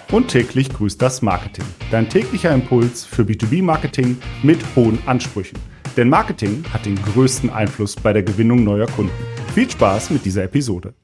Und täglich grüßt das Marketing. Dein täglicher Impuls für B2B-Marketing mit hohen Ansprüchen. Denn Marketing hat den größten Einfluss bei der Gewinnung neuer Kunden. Viel Spaß mit dieser Episode.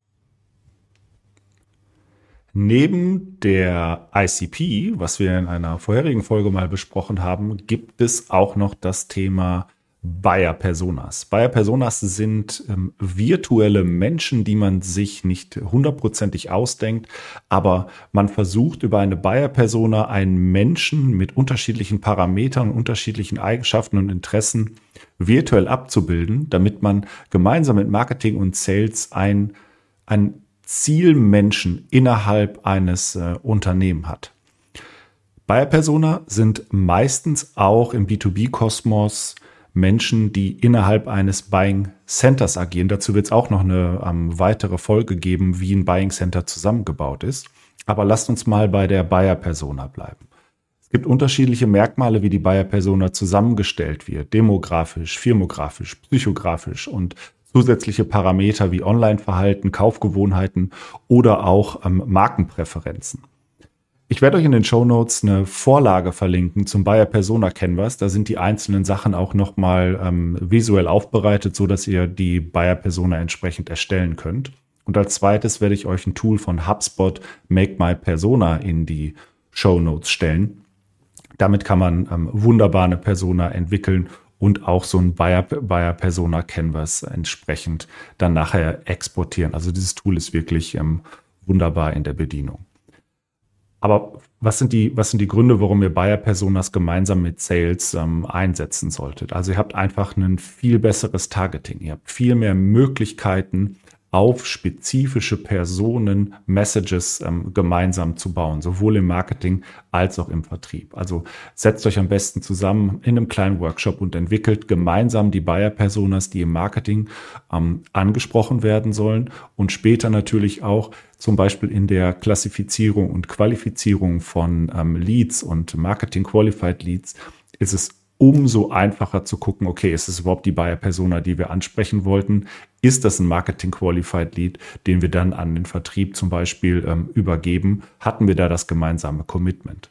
Neben der ICP, was wir in einer vorherigen Folge mal besprochen haben, gibt es auch noch das Thema Buyer Personas. Buyer Personas sind virtuelle Menschen, die man sich nicht hundertprozentig ausdenkt, aber man versucht über eine Buyer Persona einen Menschen mit unterschiedlichen Parametern, unterschiedlichen Eigenschaften und Interessen virtuell abzubilden, damit man gemeinsam mit Marketing und Sales ein Zielmenschen innerhalb eines Unternehmens hat. Buyer Persona sind meistens auch im B2B-Kosmos Menschen, die innerhalb eines Buying Centers agieren. Dazu wird es auch noch eine weitere Folge geben, wie ein Buying Center zusammengebaut ist. Aber lasst uns mal bei der Buyer Persona bleiben. Es gibt unterschiedliche Merkmale, wie die Buyer Persona zusammengestellt wird. Demografisch, firmografisch, psychografisch und zusätzliche Parameter wie Online-Verhalten, Kaufgewohnheiten oder auch Markenpräferenzen. Ich werde euch in den Shownotes eine Vorlage verlinken zum Buyer Persona Canvas. Da sind die einzelnen Sachen auch nochmal visuell aufbereitet, so dass ihr die Buyer Persona entsprechend erstellen könnt. Und als zweites werde ich euch ein Tool von HubSpot, Make My Persona, in die Shownotes stellen. Damit kann man wunderbar eine Persona entwickeln und auch so ein Buyer Persona Canvas entsprechend dann nachher exportieren. Also dieses Tool ist wirklich wunderbar in der Bedienung. Aber was sind die Gründe, warum ihr Buyer Personas gemeinsam mit Sales einsetzen solltet? Also ihr habt einfach ein viel besseres Targeting. Ihr habt viel mehr Möglichkeiten, auf spezifische Personen Messages gemeinsam zu bauen, sowohl im Marketing als auch im Vertrieb. Also setzt euch am besten zusammen in einem kleinen Workshop und entwickelt gemeinsam die Buyer Personas, die im Marketing angesprochen werden sollen und später natürlich auch zum Beispiel in der Klassifizierung und Qualifizierung von Leads und Marketing Qualified Leads ist es umso einfacher zu gucken, okay, ist es überhaupt die Buyer Persona, die wir ansprechen wollten? Ist das ein Marketing Qualified Lead, den wir dann an den Vertrieb zum Beispiel übergeben? Hatten wir da das gemeinsame Commitment?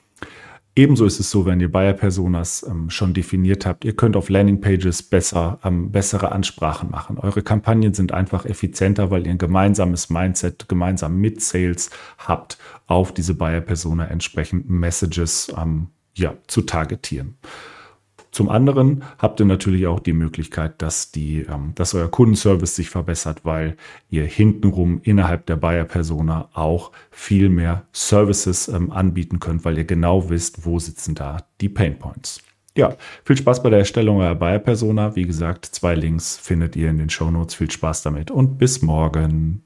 Ebenso ist es so, wenn ihr Buyer Personas schon definiert habt, ihr könnt auf Landingpages bessere Ansprachen machen. Eure Kampagnen sind einfach effizienter, weil ihr ein gemeinsames Mindset gemeinsam mit Sales habt, auf diese Buyer Persona entsprechend Messages zu targetieren. Zum anderen habt ihr natürlich auch die Möglichkeit, dass euer Kundenservice sich verbessert, weil ihr hintenrum innerhalb der Buyer Persona auch viel mehr Services anbieten könnt, weil ihr genau wisst, wo sitzen da die Painpoints. Ja, viel Spaß bei der Erstellung eurer Buyer Persona. Wie gesagt, 2 Links findet ihr in den Shownotes. Viel Spaß damit und bis morgen.